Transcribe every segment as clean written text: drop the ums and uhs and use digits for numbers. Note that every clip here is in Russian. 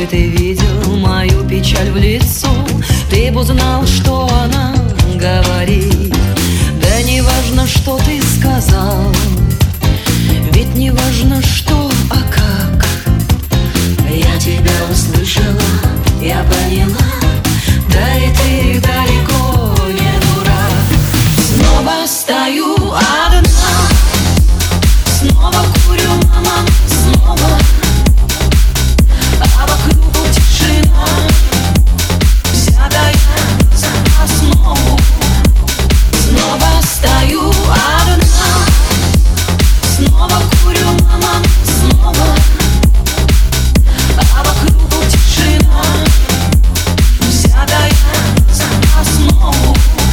ты видел мою печаль в лицо, ты бы узнал, что она говорит. Да не важно, что ты сказал, ведь не важно, что, а как. Я тебя услышала, я поняла, да и ты далеко не дурак. Снова стою одна, снова курю, мама, снова, а вокруг тишина, взятая за основу. Снова стою одна, снова курю, мама, снова, а вокруг тишина, взятая за основу.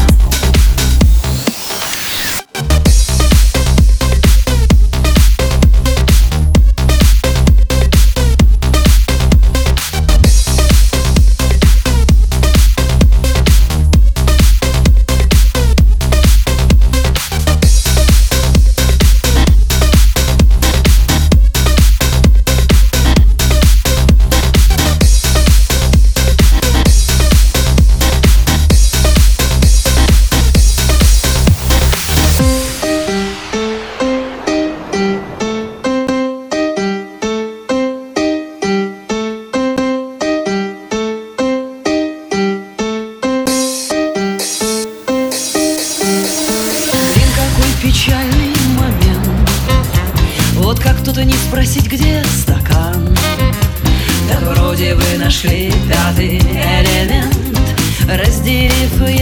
Печальный момент, вот как тут и не спросить, где стакан. Так вроде вы нашли пятый элемент, разделив